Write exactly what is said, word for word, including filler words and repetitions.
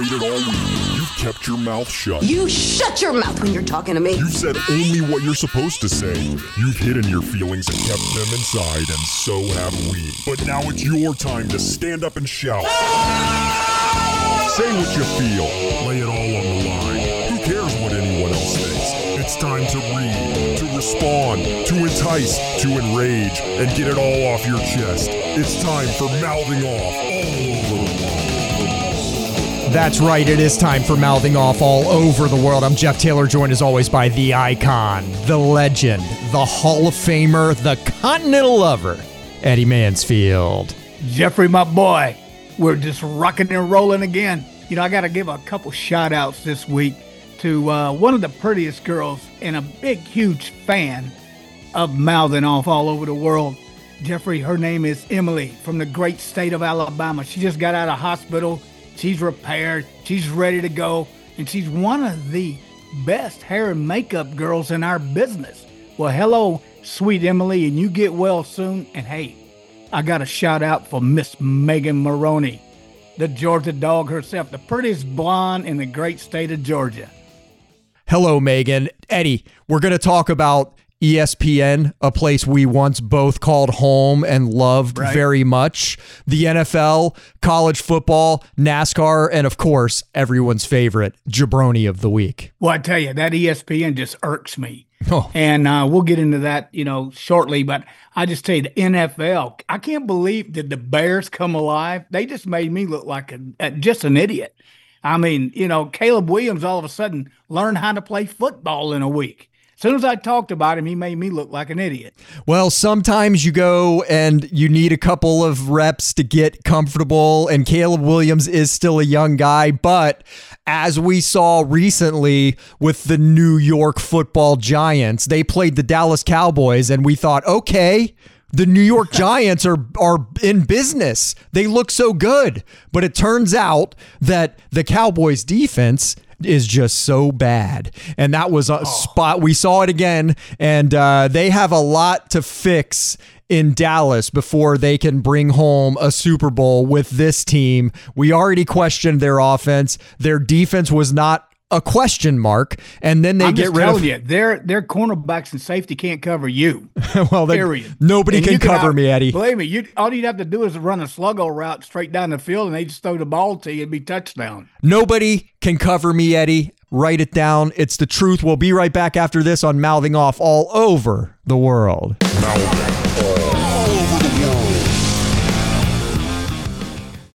waited all week. You've kept your mouth shut. You shut your mouth when you're talking to me. You've said only what you're supposed to say. You've hidden your feelings and kept them inside, and so have we. But now it's your time to stand up and shout. Say what you feel. Lay it all on the line. Who cares what anyone else thinks? It's time to read, to respond, to entice, to enrage, and get it all off your chest. It's time for Mouthing Off all over the world. That's right, it is time for Mouthing Off all over the world. I'm Jeff Taylor, joined as always by the icon, the legend, the Hall of Famer, the Continental Lover, Eddie Mansfield. Jeffrey, my boy, we're just rocking and rolling again. You know, I got to give a couple shout outs this week to uh, one of the prettiest girls and a big, huge fan of Mouthing Off all over the world. Jeffrey, her name is Emily from the great state of Alabama. She just got out of hospital. She's repaired. She's ready to go. And she's one of the best hair and makeup girls in our business. Well, hello, sweet Emily, and you get well soon. And hey, I got a shout out for Miss Megan Maroney, the Georgia dog herself, the prettiest blonde in the great state of Georgia. Hello, Megan. Eddie, we're going to talk about E S P N, a place we once both called home and loved right. very much. The N F L, college football, NASCAR, and of course, everyone's favorite, Jabroni of the Week. Well, I tell you, that E S P N just irks me. Oh. And uh, we'll get into that, you know, shortly. But I just tell you, the N F L, I can't believe did the Bears come alive. They just made me look like a, a just an idiot. I mean, you know, Caleb Williams all of a sudden learned how to play football in a week. As soon as I talked about him, he made me look like an idiot. Well, sometimes you go and you need a couple of reps to get comfortable, and Caleb Williams is still a young guy, but as we saw recently with the New York Football Giants, they played the Dallas Cowboys, and we thought, okay, the New York Giants are are in business. They look so good. But it turns out that the Cowboys defense is just so bad. And that was a oh. spot. We saw it again. And uh, they have a lot to fix in Dallas before they can bring home a Super Bowl with this team. We already questioned their offense. Their defense was not a question mark, and then they I'm get just rid telling of you, their their cornerbacks and safety can't cover you. well, they, period. Nobody and can cover out, me, Eddie. Believe me, you all you'd have to do is run a sluggo route straight down the field, and they just throw the ball to you and be touchdown. Nobody can cover me, Eddie. Write it down. It's the truth. We'll be right back after this on Mouthing Off all over the world. Mouthing Off.